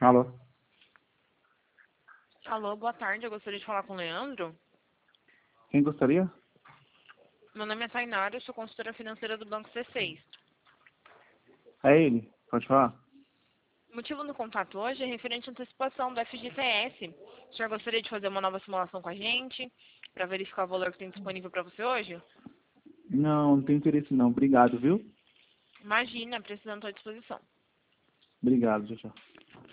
Alô? Alô, boa tarde. Eu gostaria de falar com o Leandro. Quem gostaria? Meu nome é Tainara, eu sou consultora financeira do Banco C6. É ele. Pode falar? O motivo do contato hoje é referente à antecipação do FGTS. O senhor gostaria de fazer uma nova simulação com a gente para verificar o valor que tem disponível para você hoje? Não, não tenho interesse não. Obrigado, viu? Imagina, precisando à disposição. Obrigado, tchau, tchau.